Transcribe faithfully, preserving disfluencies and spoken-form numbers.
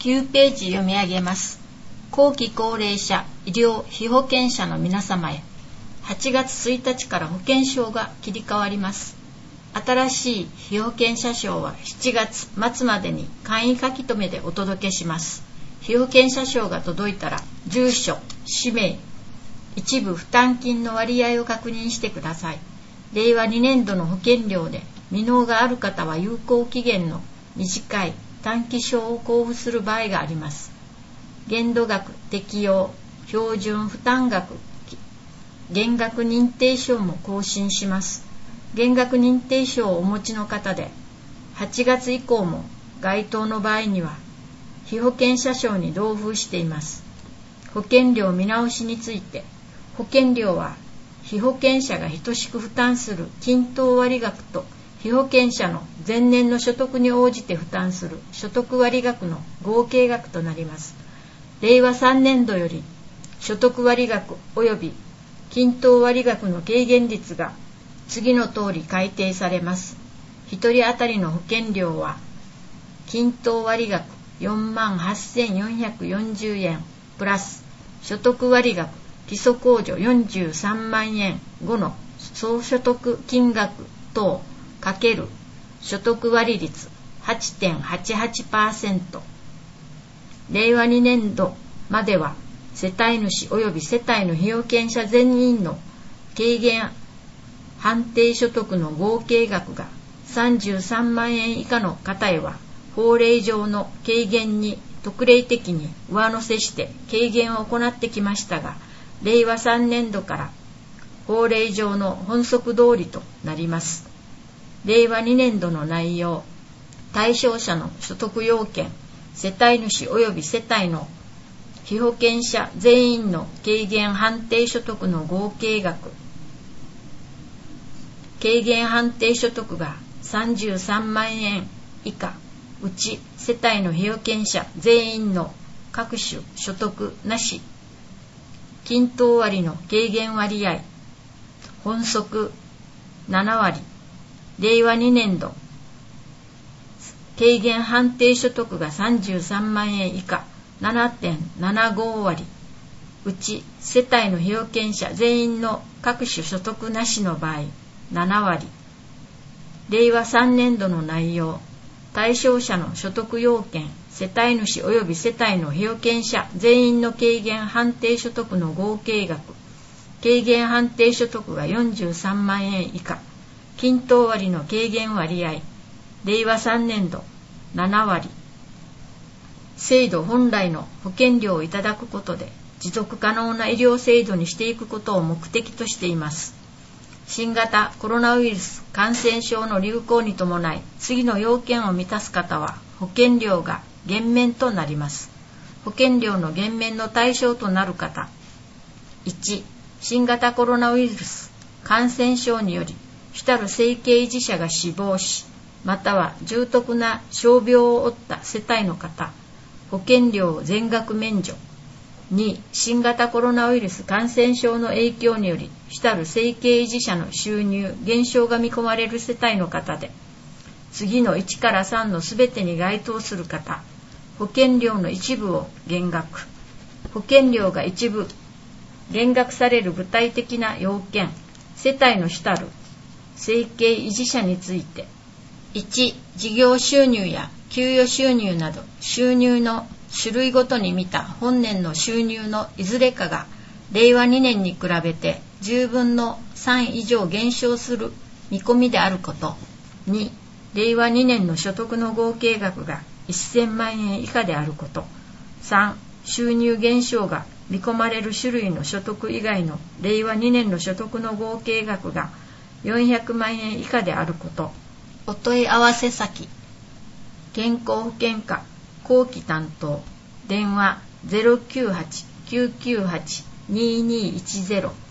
きゅうページ読み上げます。後期高齢者医療被保険者の皆様へ、はちがつついたちから保険証が切り替わります。新しい被保険者証はしちがつまつまでに簡易書き留めでお届けします。被保険者証が届いたら、住所、氏名、一部負担金の割合を確認してください。れいわにねんどの保険料で未納がある方は有効期限の短い短期証を交付する場合があります。限度額適用、標準負担額、減額認定証も更新します。減額認定証をお持ちの方で、はちがつ以降も該当の場合には、被保険者証に同封しています。保険料見直しについて、保険料は被保険者が等しく負担する均等割額と、被保険者の前年の所得に応じて負担する所得割額の合計額となります。れいわさんねんどより所得割額及び均等割額の軽減率が次の通り改定されます。ひとり当たりの保険料は均等割額よんまんはっせんよんひゃくよんじゅうえんプラス所得割額基礎控除よんじゅうさんまんえん後の総所得金額等かける所得割率 はちてんはちはちパーセント。れいわにねんどまでは世帯主及び世帯の被保険者全員の軽減判定所得の合計額がさんじゅうさんまんえん以下の方へは、法令上の軽減に特例的に上乗せして軽減を行ってきましたが、れいわさんねんどから法令上の本則通りとなります。れいわにねんどの内容、対象者の所得要件、世帯主及び世帯の被保険者全員の軽減判定所得の合計額、軽減判定所得がさんじゅうさんまんえん以下、うち世帯の被保険者全員の各種所得なし、均等割の軽減割合、本則ななわり、れいわにねんど、軽減判定所得がさんじゅうさんまんえん以下 ななてんななご 割、うち世帯の被保険者全員の各種所得なしの場合ななわり。れいわさんねんどの内容、対象者の所得要件、世帯主及び世帯の被保険者全員の軽減判定所得の合計額、軽減判定所得がよんじゅうさんまんえん以下、均等割の軽減割合、れいわさんねんどななわり。制度本来の保険料をいただくことで持続可能な医療制度にしていくことを目的としています。新型コロナウイルス感染症の流行に伴い、次の要件を満たす方は保険料が減免となります。保険料の減免の対象となる方、いち、新型コロナウイルス感染症により主たる生計維持者が死亡し、または重篤な傷病を負った世帯の方、保険料全額免除。に、新型コロナウイルス感染症の影響により主たる生計維持者の収入減少が見込まれる世帯の方で、次のいちからさんのすべてに該当する方、保険料の一部を減額。保険料が一部減額される具体的な要件、世帯の主たる生計維持者について、いち、事業収入や給与収入など収入の種類ごとに見た本年の収入のいずれかがれいわにねんに比べてじゅうぶんのさん以上減少する見込みであること。に、れいわにねんの所得の合計額がせんまんえん以下であること。さん、収入減少が見込まれる種類の所得以外のれいわにねんの所得の合計額がよんひゃくまんえん以下であること。お問い合わせ先、健康保険課後期担当、電話 ゼロきゅうはち きゅうきゅうはち にーにーいちゼロ